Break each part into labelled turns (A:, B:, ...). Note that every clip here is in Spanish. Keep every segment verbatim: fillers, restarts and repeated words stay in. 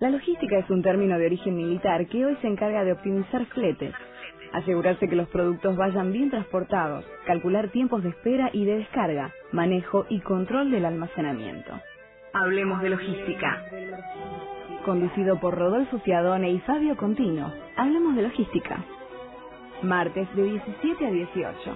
A: La logística es un término de origen militar que hoy se encarga de optimizar fletes, asegurarse que los productos vayan bien transportados, calcular tiempos de espera y de descarga, manejo y control del almacenamiento. Hablemos de logística. Conducido por Rodolfo Fiadone y Fabio Contino, hablemos de logística. Martes de diecisiete a dieciocho.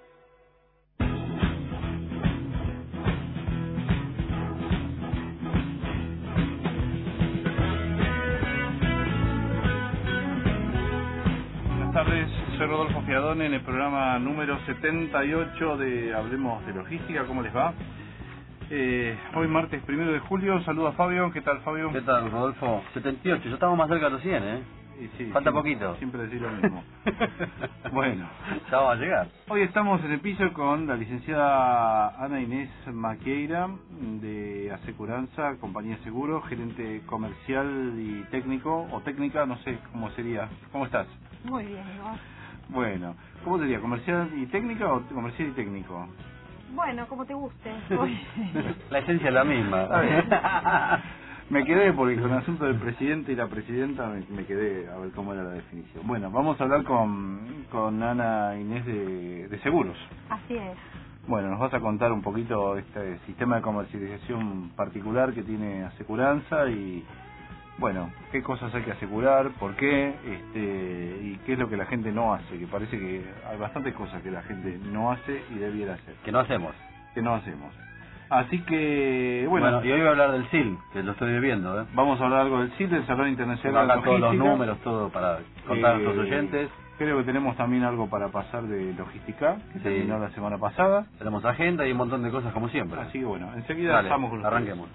B: Buenas tardes, soy Rodolfo Fiadone en el programa número setenta y ocho de Hablemos de Logística. ¿Cómo les va? Eh, hoy martes primero de julio, saludo a Fabio. ¿Qué tal, Fabio?
C: ¿Qué tal, Rodolfo? setenta y ocho, ya estamos más cerca de los cien, ¿eh?
B: Y sí,
C: falta
B: siempre,
C: poquito.
B: Siempre decir lo mismo. Bueno,
C: ya vamos a llegar.
B: Hoy estamos en el piso con la licenciada Ana Inés Maqueira de Asecuranza, compañía de seguros, gerente comercial y técnico, o técnica, no sé cómo sería. ¿Cómo estás?
D: Muy bien, ¿no?
B: Bueno, ¿cómo sería? ¿Comercial y técnica o comercial y técnico?
D: Bueno, como te guste.
C: La esencia es la misma.
B: Me quedé porque con el asunto del presidente y la presidenta me, me quedé a ver cómo era la definición. Bueno, vamos a hablar con, con Ana Inés de, de Seguros.
D: Así es.
B: Bueno, nos vas a contar un poquito este sistema de comercialización particular que tiene Asecuranza y, bueno, qué cosas hay que asegurar, por qué, este, y qué es lo que la gente no hace, que parece que hay bastantes cosas que la gente no hace y debiera hacer.
C: Que no hacemos.
B: Que no hacemos. Así que, bueno,
C: bueno, y hoy voy a hablar del S I L, que lo estoy viviendo, ¿eh?
B: Vamos a hablar algo del S I L, del Salón Internacional de
C: Acá todos
B: Logística.
C: los números, todo para contar a nuestros oyentes.
B: Creo que tenemos también algo para pasar de logística, que
C: sí.
B: terminó la semana pasada.
C: Tenemos agenda y un montón de cosas como siempre.
B: Así que bueno, enseguida
C: Dale,
B: estamos con
C: arranquemos.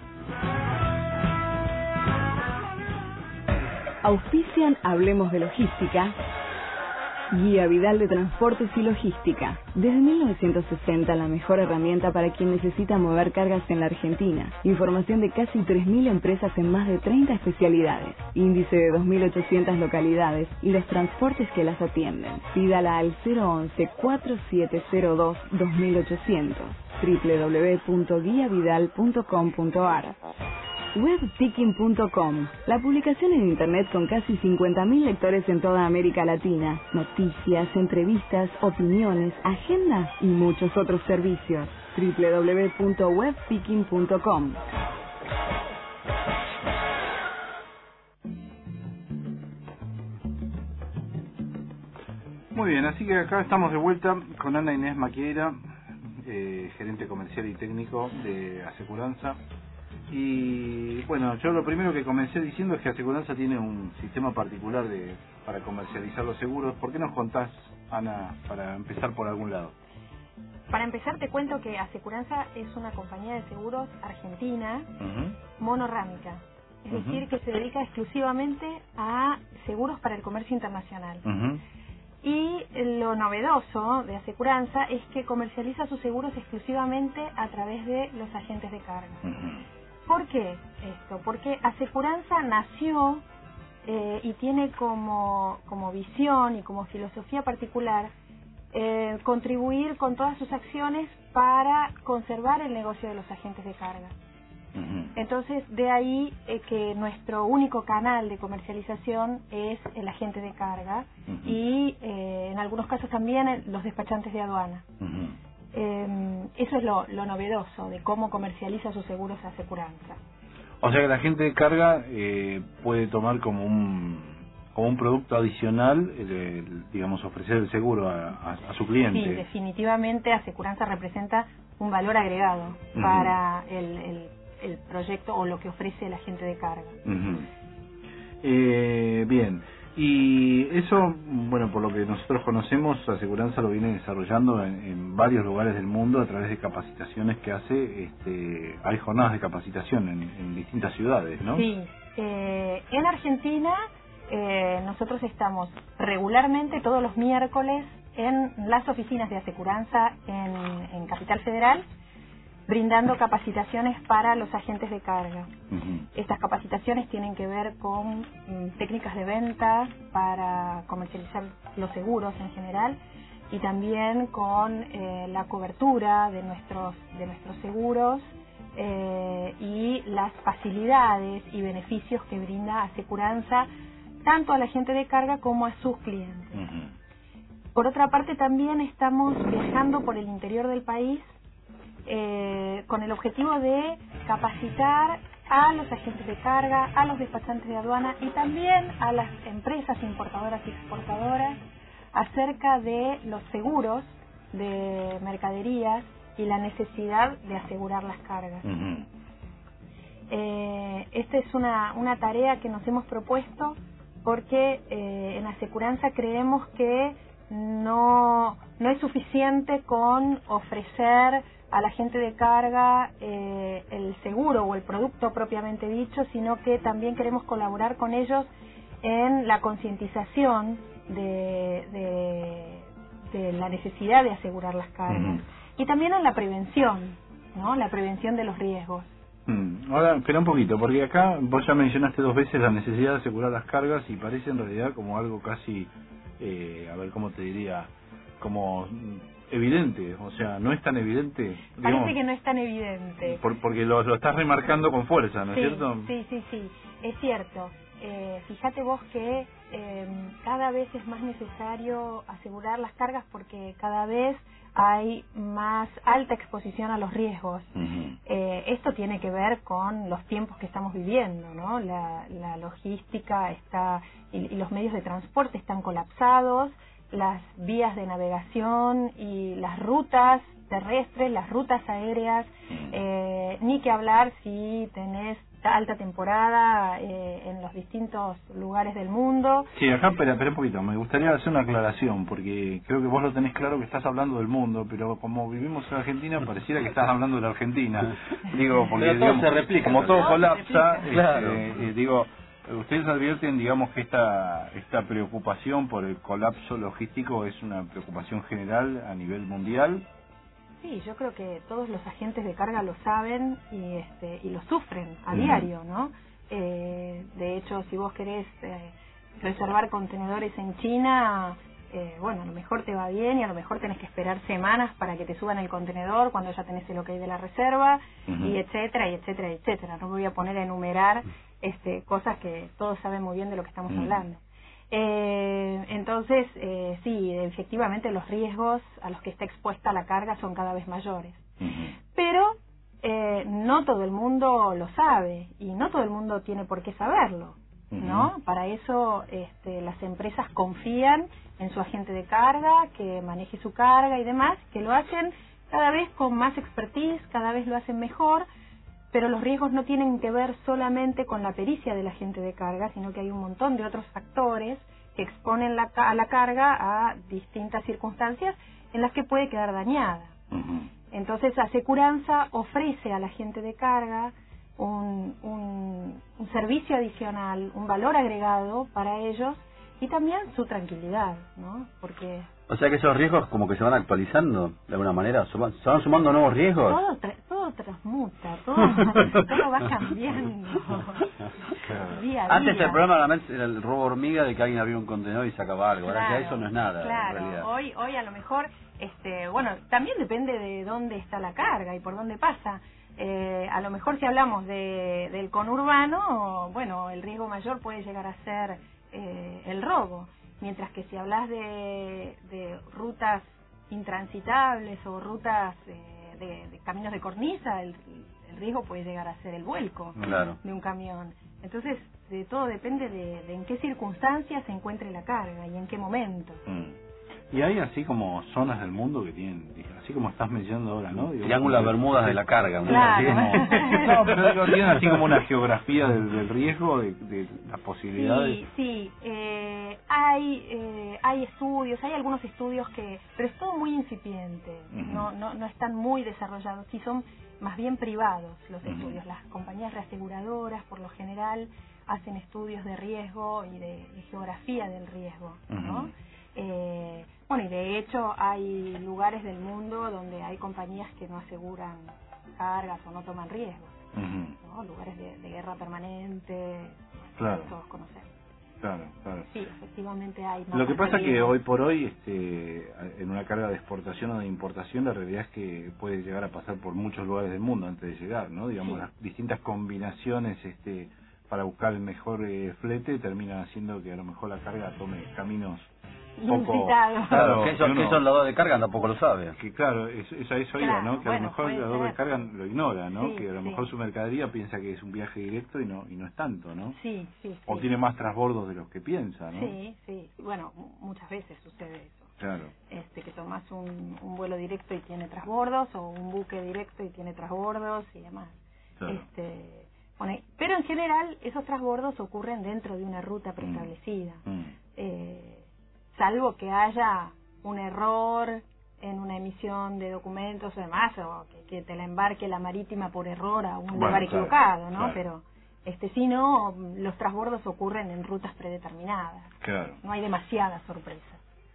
A: Auspician Hablemos de Logística. Guía Vidal de Transportes y Logística. Desde mil novecientos sesenta, la mejor herramienta para quien necesita mover cargas en la Argentina. Información de casi tres mil empresas en más de treinta especialidades. Índice de dos mil ochocientas localidades y los transportes que las atienden. Pídala al cero once, cuatro siete cero dos, dos mil ochocientos. doble u doble u doble u punto guía vidal punto com punto a r. webpicking punto com, la publicación en internet con casi cincuenta mil lectores en toda América Latina, noticias, entrevistas, opiniones, agenda y muchos otros servicios. doble u doble u doble u punto webpicking punto com.
B: Muy bien, así que acá estamos de vuelta con Ana Inés Maqueira, eh, gerente comercial y técnico de Asecuranza. Y bueno, yo lo primero que comencé diciendo es que Asecuranza tiene un sistema particular de para comercializar los seguros. ¿Por qué nos contás, Ana, para empezar por algún lado?
D: Para empezar te cuento que Asecuranza es una compañía de seguros argentina, uh-huh. monorrámica. Es uh-huh. decir, que se dedica exclusivamente a seguros para el comercio internacional. Uh-huh. Y lo novedoso de Asecuranza es que comercializa sus seguros exclusivamente a través de los agentes de carga. Uh-huh. ¿Por qué esto? Porque Asecuranza nació eh, y tiene como, como visión y como filosofía particular eh, contribuir con todas sus acciones para conservar el negocio de los agentes de carga. Uh-huh. Entonces, de ahí eh, que nuestro único canal de comercialización es el agente de carga uh-huh. y eh, en algunos casos también los despachantes de aduana. Uh-huh. Eh, eso es lo, lo novedoso de cómo comercializa sus seguros Asecuranza.
B: O sea que la gente de carga eh, puede tomar como un como un producto adicional, eh, digamos, ofrecer el seguro a, a, a su cliente.
D: Sí, definitivamente Asecuranza representa un valor agregado uh-huh. para el, el, el proyecto o lo que ofrece el agente de carga.
B: Uh-huh. eh, bien. Y eso, bueno, por lo que nosotros conocemos, Asecuranza lo viene desarrollando en, en varios lugares del mundo a través de capacitaciones que hace. Este, hay jornadas de capacitación en, en distintas ciudades, ¿no?
D: Sí, eh, en Argentina eh, nosotros estamos regularmente todos los miércoles en las oficinas de Asecuranza en, en Capital Federal, brindando capacitaciones para los agentes de carga. Uh-huh. Estas capacitaciones tienen que ver con mm, técnicas de venta para comercializar los seguros en general y también con eh, la cobertura de nuestros de nuestros seguros eh, y las facilidades y beneficios que brinda Asecuranza tanto a la gente de carga como a sus clientes. Uh-huh. Por otra parte, también estamos viajando por el interior del país eh, con el objetivo de capacitar a los agentes de carga, a los despachantes de aduana y también a las empresas importadoras y exportadoras acerca de los seguros de mercaderías y la necesidad de asegurar las cargas. Uh-huh. Eh, esta es una, una tarea que nos hemos propuesto porque eh, en Asecuranza creemos que no, no es suficiente con ofrecer a la gente de carga eh, el seguro o el producto propiamente dicho, sino que también queremos colaborar con ellos en la concientización de, de, de la necesidad de asegurar las cargas. Uh-huh. Y también en la prevención, ¿no? La prevención de los riesgos.
B: Mm. Ahora, espera un poquito, porque acá vos ya mencionaste dos veces la necesidad de asegurar las cargas y parece en realidad como algo casi, eh, a ver cómo te diría, como evidente, o sea, no es tan evidente.
D: Parece
B: digamos,
D: que no es tan evidente.
B: Por, porque lo, lo estás remarcando con fuerza, ¿no
D: sí,
B: es cierto?
D: Sí, sí, sí, es cierto. Eh, fíjate vos que eh, cada vez es más necesario asegurar las cargas porque cada vez hay más alta exposición a los riesgos. Uh-huh. Eh, esto tiene que ver con los tiempos que estamos viviendo, ¿no? La, la logística está y, y los medios de transporte están colapsados, las vías de navegación y las rutas terrestres, las rutas aéreas, eh, ni que hablar si tenés alta temporada eh, en los distintos lugares del mundo.
B: Sí, acá, espera, espera un poquito, me gustaría hacer una aclaración, porque creo que vos lo tenés claro que estás hablando del mundo, pero como vivimos en Argentina, pareciera que estás hablando de la Argentina. Digo, porque
C: pero todo
B: digamos,
C: se replica,
B: como todo colapsa,
C: este, claro.
B: eh, digo, ustedes advierten, digamos, que esta esta preocupación por el colapso logístico es una preocupación general a nivel mundial.
D: Sí, yo creo que todos los agentes de carga lo saben y este y lo sufren a diario, ¿no? Eh, de hecho, si vos querés eh, reservar contenedores en China, eh, bueno, a lo mejor te va bien y a lo mejor tenés que esperar semanas para que te suban el contenedor cuando ya tenés el ok de la reserva, uh-huh. y etcétera, y etcétera, y etcétera. No me voy a poner a enumerar este cosas que todos saben muy bien de lo que estamos uh-huh. hablando. Eh, entonces, eh, sí, efectivamente los riesgos a los que está expuesta la carga son cada vez mayores. Uh-huh. Pero eh, no todo el mundo lo sabe y no todo el mundo tiene por qué saberlo, uh-huh. ¿no? Para eso este, las empresas confían en su agente de carga, que maneje su carga y demás, que lo hacen cada vez con más expertise, cada vez lo hacen mejor, pero los riesgos no tienen que ver solamente con la pericia del agente de carga, sino que hay un montón de otros factores que exponen la, a la carga a distintas circunstancias en las que puede quedar dañada. Uh-huh. Entonces, Asecuranza ofrece al agente de carga un, un, un servicio adicional, un valor agregado para ellos y también su tranquilidad, ¿no? Porque...
C: O sea que esos riesgos como que se van actualizando de alguna manera, ¿se van sumando nuevos riesgos?
D: Todo, tra todo transmuta, todo, todo va cambiando. Día a día.
C: Antes el problema realmente era el robo hormiga de que alguien abrió un contenedor y sacaba algo, ahora
D: claro,
C: ya eso no es nada,
D: claro.
C: en realidad.
D: Hoy, hoy a lo mejor, este, bueno, también depende de dónde está la carga y por dónde pasa. Eh, a lo mejor si hablamos de, del conurbano, bueno, el riesgo mayor puede llegar a ser eh, el robo. Mientras que si hablas de, de rutas intransitables o rutas eh, de, de caminos de cornisa, el, el riesgo puede llegar a ser el vuelco
C: claro.
D: de un camión. Entonces, de todo depende de, de en qué circunstancias se encuentre la carga y en qué momento.
B: Mm. Y hay así como zonas del mundo que tienen, así como estás mencionando ahora, ¿no? Digo,
C: Triángulo de Bermudas de la carga. ¿No?
D: Claro.
B: Así como, no, pero digo, tienen así como una geografía del, del riesgo, de, de las posibilidades.
D: Sí, sí. Eh, hay eh, hay estudios, hay algunos estudios que, pero es todo muy incipiente, uh-huh. no, no no están muy desarrollados, sí son más bien privados los uh-huh. estudios. Las compañías reaseguradoras, por lo general, hacen estudios de riesgo y de, de geografía del riesgo, ¿no? Uh-huh. Eh, bueno, y de hecho hay lugares del mundo donde hay compañías que no aseguran cargas o no toman riesgos, uh-huh. ¿no? Lugares de, de guerra permanente,
B: claro.
D: que todos conocemos.
B: Claro, claro.
D: Sí, sí, efectivamente hay más.
B: Lo que pasa es que
D: riesgo.
B: hoy por hoy, este, en una carga de exportación o de importación, la realidad es que puede llegar a pasar por muchos lugares del mundo antes de llegar, ¿no? Digamos,
D: Sí.
B: las distintas combinaciones este, para buscar el mejor eh, flete terminan haciendo que a lo mejor la carga tome caminos poco...
D: Inusitados.
C: Claro, que eso,
B: uno-
C: que eso el lador de carga tampoco lo sabe.
B: Que claro, es, es a eso iba,
D: Claro,
B: ¿no? Que a
D: bueno,
B: lo mejor
D: puede
B: el dador de
D: ser.
B: carga lo ignora, ¿no?
D: Sí,
B: que a lo
D: sí.
B: mejor su mercadería piensa que es un viaje directo y no y no es tanto, ¿no?
D: Sí, sí,
B: O
D: sí.
B: tiene más transbordos de los que piensa, ¿no?
D: Sí, sí. Bueno, mu- muchas veces sucede eso.
B: Claro.
D: Este, que tomas un, un vuelo directo y tiene transbordos, o un buque directo y tiene transbordos y demás.
B: Claro.
D: Este, bueno, pero en general esos transbordos ocurren dentro de una ruta preestablecida.
B: Mm.
D: Eh, salvo que haya un error en una emisión de documentos o demás, o que, que te la embarque la marítima por error a un
B: Bueno,
D: lugar
B: claro,
D: equivocado, ¿no?
B: claro.
D: Pero este si no, los transbordos ocurren en rutas predeterminadas.
B: Claro.
D: No hay demasiada sorpresa.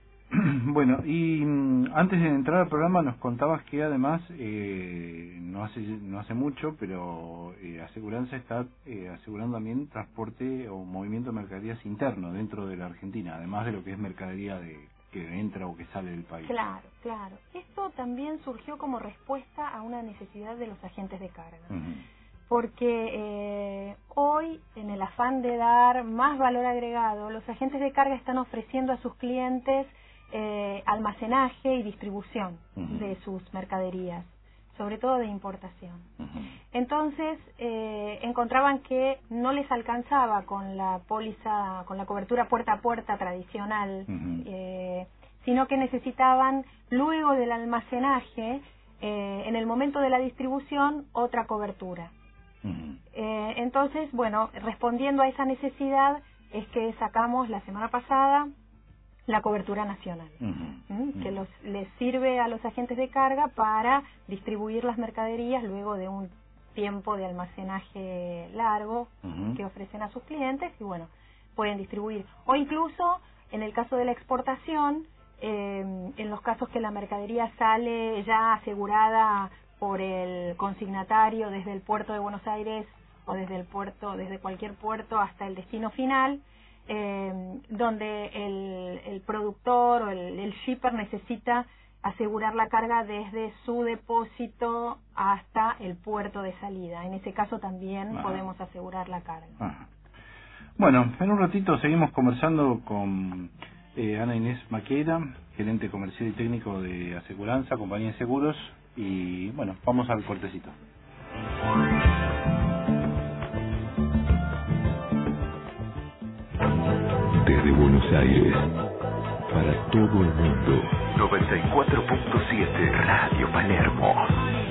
B: Bueno, y mm, antes de entrar al programa nos contabas que además, eh, no hace no hace mucho, pero eh, Aseguranza está eh, asegurando también transporte o movimiento de mercaderías interno dentro de la Argentina, además de lo que es mercadería de que entra o que sale del país.
D: Claro, claro. Esto también surgió como respuesta a una necesidad de los agentes de carga.
B: Ujú.
D: Porque eh, hoy, en el afán de dar más valor agregado, los agentes de carga están ofreciendo a sus clientes eh, almacenaje y distribución
B: Uh-huh.
D: de sus mercaderías, sobre todo de importación.
B: Uh-huh.
D: Entonces, eh, encontraban que no les alcanzaba con la póliza, con la cobertura puerta a puerta tradicional,
B: Uh-huh.
D: eh, sino que necesitaban, luego del almacenaje, eh, en el momento de la distribución, otra cobertura.
B: Uh-huh.
D: Eh, entonces, bueno, respondiendo a esa necesidad es que sacamos la semana pasada la cobertura nacional,
B: Uh-huh.
D: ¿m? que los, les sirve a los agentes de carga para distribuir las mercaderías luego de un tiempo de almacenaje largo
B: Uh-huh.
D: que ofrecen a sus clientes y bueno, pueden distribuir. O incluso, en el caso de la exportación, eh, en los casos que la mercadería sale ya asegurada por el consignatario desde el puerto de Buenos Aires o desde el puerto, desde cualquier puerto hasta el destino final, eh, donde el, el productor o el, el shipper necesita asegurar la carga desde su depósito hasta el puerto de salida. En ese caso también
B: Ajá.
D: podemos asegurar la carga.
B: Ajá. Bueno, en un ratito seguimos conversando con eh, Ana Inés Maqueira, gerente comercial y técnico de Aseguranza, compañía de seguros, y bueno, vamos al cortecito.
E: Desde Buenos Aires, para todo el mundo, noventa y cuatro punto siete Radio Palermo.